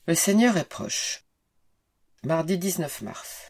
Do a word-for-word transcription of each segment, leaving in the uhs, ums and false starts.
Le Seigneur est proche. Mardi dix-neuf mars.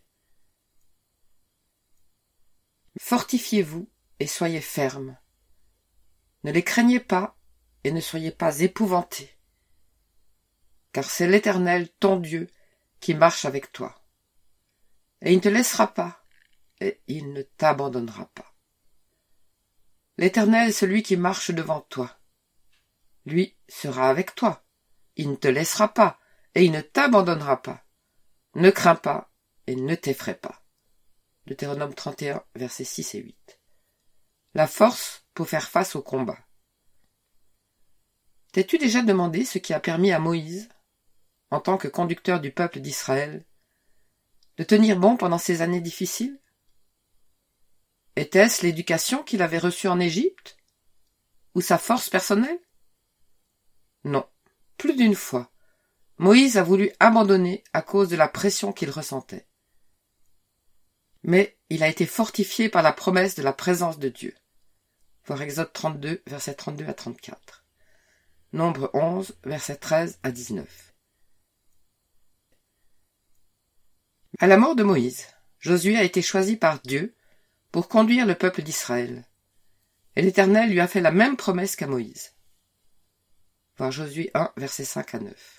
Fortifiez-vous et soyez fermes. Ne les craignez pas et ne soyez pas épouvantés, car c'est l'Éternel, ton Dieu, qui marche avec toi. Et il ne te laissera pas, et il ne t'abandonnera pas. L'Éternel est celui qui marche devant toi. Lui sera avec toi. Il ne te laissera pas, et il ne t'abandonnera pas. Ne crains pas, et ne t'effraie pas. Deutéronome trente et un, versets six et huit. La force pour faire face au combat. T'es-tu déjà demandé ce qui a permis à Moïse, en tant que conducteur du peuple d'Israël, de tenir bon pendant ces années difficiles? Était-ce l'éducation qu'il avait reçue en Égypte? Ou sa force personnelle? Non, plus d'une fois, Moïse a voulu abandonner à cause de la pression qu'il ressentait. Mais il a été fortifié par la promesse de la présence de Dieu. Voir Exode trente-deux, versets trente-deux à trente-quatre. Nombre onze, versets treize à dix-neuf. À la mort de Moïse, Josué a été choisi par Dieu pour conduire le peuple d'Israël. Et l'Éternel lui a fait la même promesse qu'à Moïse. Voir Josué un, versets cinq à neuf.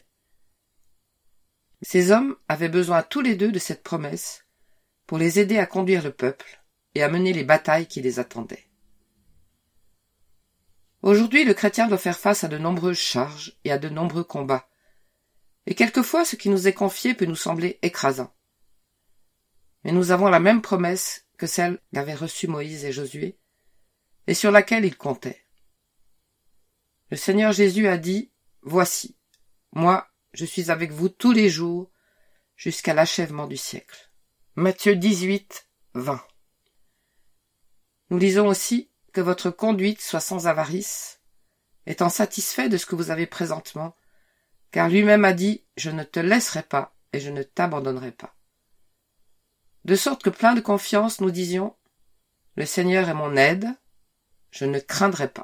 Ces hommes avaient besoin tous les deux de cette promesse pour les aider à conduire le peuple et à mener les batailles qui les attendaient. Aujourd'hui, le chrétien doit faire face à de nombreuses charges et à de nombreux combats, et quelquefois ce qui nous est confié peut nous sembler écrasant. Mais nous avons la même promesse que celle qu'avaient reçue Moïse et Josué, et sur laquelle ils comptaient. Le Seigneur Jésus a dit « Voici, moi, je suis avec vous tous les jours jusqu'à l'achèvement du siècle. » Matthieu dix-huit, vingt. Nous lisons aussi que votre conduite soit sans avarice, étant satisfait de ce que vous avez présentement, car lui-même a dit « Je ne te laisserai pas et je ne t'abandonnerai pas. » De sorte que plein de confiance nous disions « Le Seigneur est mon aide, je ne craindrai pas. »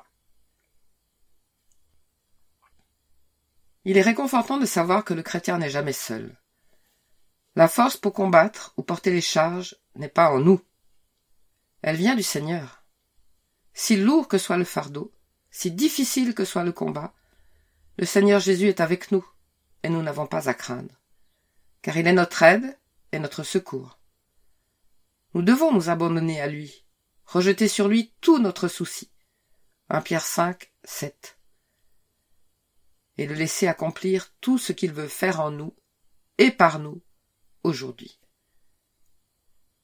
Il est réconfortant de savoir que le chrétien n'est jamais seul. La force pour combattre ou porter les charges n'est pas en nous. Elle vient du Seigneur. Si lourd que soit le fardeau, si difficile que soit le combat, le Seigneur Jésus est avec nous et nous n'avons pas à craindre, car il est notre aide et notre secours. Nous devons nous abandonner à lui, rejeter sur lui tout notre souci. premier Pierre cinq, sept. Et le laisser accomplir tout ce qu'il veut faire en nous et par nous aujourd'hui.